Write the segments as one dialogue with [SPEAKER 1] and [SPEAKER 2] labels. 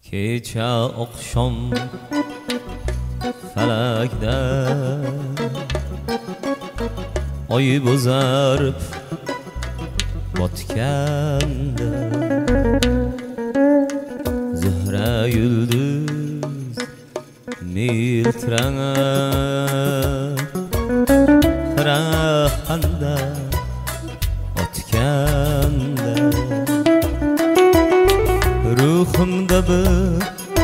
[SPEAKER 1] kecha oqshom falakda oy bo'zarib botganda zahra yulduz miltirab xirahanda otganda ruhimda bir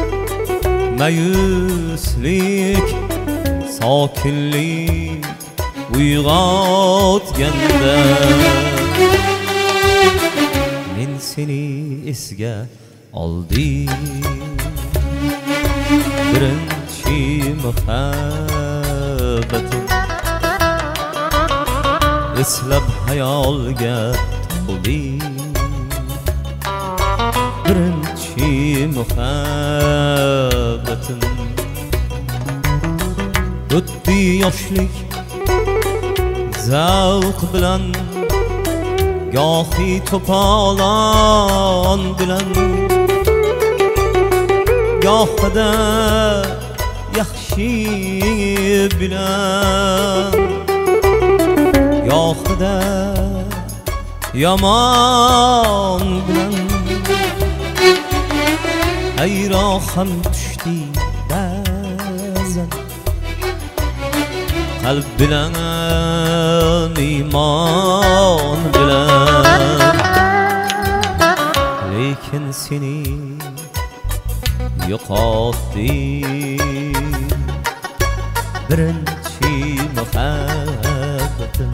[SPEAKER 1] mayuslik sokinlik uyg'otganda men seni esga oldim birinchi muhabbatim eslab hayolga to'ldim birinchi muhabbatim o'tdi yoshlik zavq bilan gohi to'polon bilan gohida yaxshi bilan gohida yomon bilan hayron ham tushdi ba'zan qalb bilan iymon bilan lekin seni yo'qotdim birinchi muhabbatim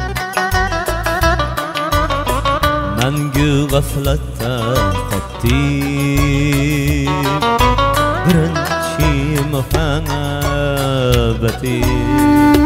[SPEAKER 1] mangu g'aflatda qotdim birinchi muhabbatim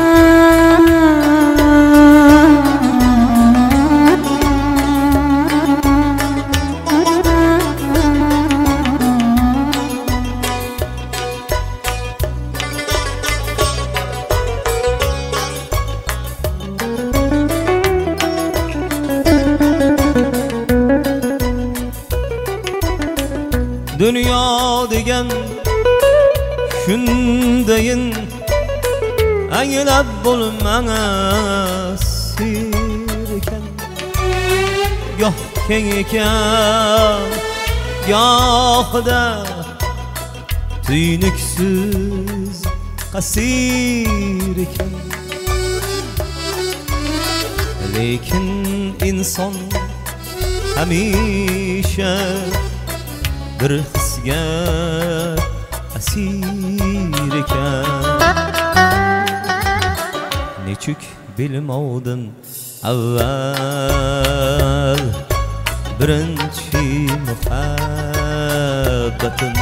[SPEAKER 1] Dünya degan shundayin anglab bo'lmas ekan goh keng ekan gohida tuynuksiz qasir ekan lekin inson hamisha bir hisga asir ekan nechuk bilmovdim avval birinchi muhabbatim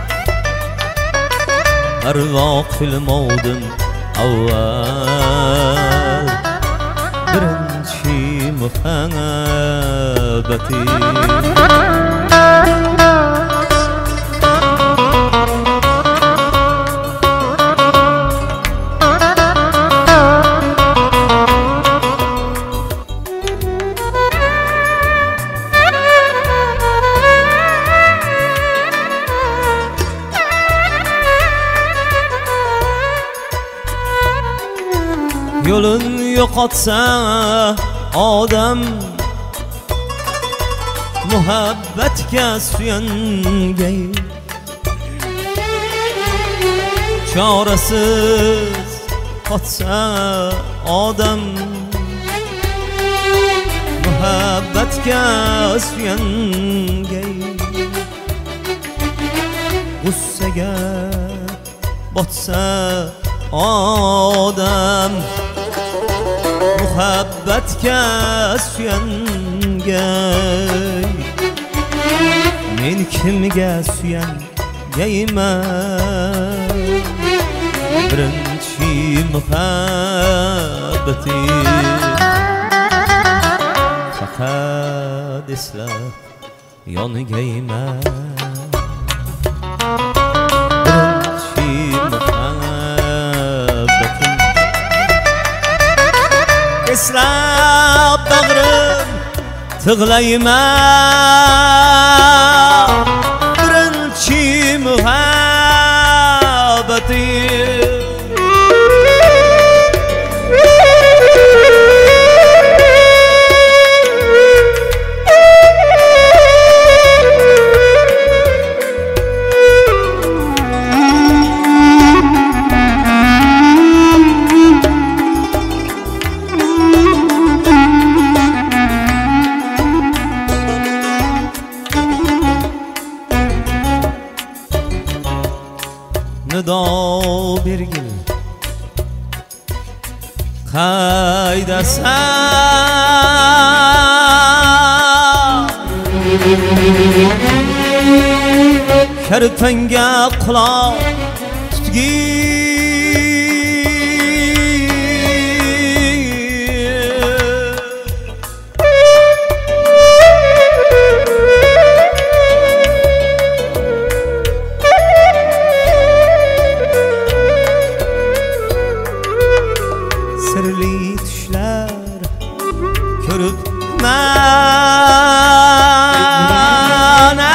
[SPEAKER 1] parvo qilmovdim avval birinchi muhabbatim yo'lin yo'qotsa odam muhabbatga suyangay chorasiz qotsa odam muhabbatga suyangay g'ussaga botsa odam muhabbatga suyangay men kimga suyangayman birinchi muhabbatim faqat eslab yongayman birinchi muhabbatim eslab bag'rim tig'layman birinchi Şerifenge kulak tutgin sirli tushlar ko'rib mana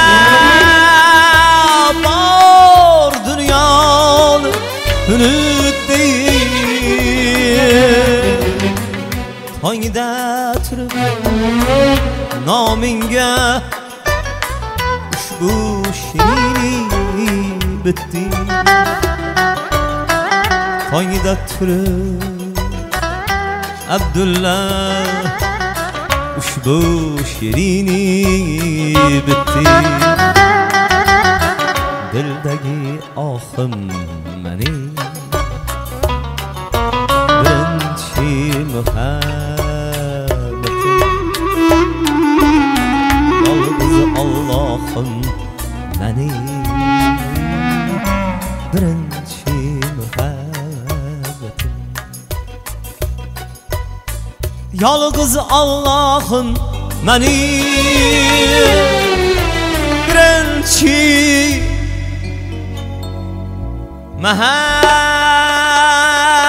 [SPEAKER 1] bor dunyoni unutdim tongda turib nomingga ushbu shirin bitdi tongda turib Abdulla ushbu shirini bitdi dildagi ohim mening birinchi muhabbatim yolg'iz Allohim mening birinchi muhabbatim yolg'iz Allohim mening birinchi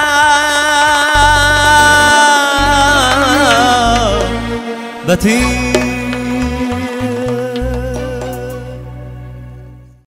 [SPEAKER 1] muhabbatim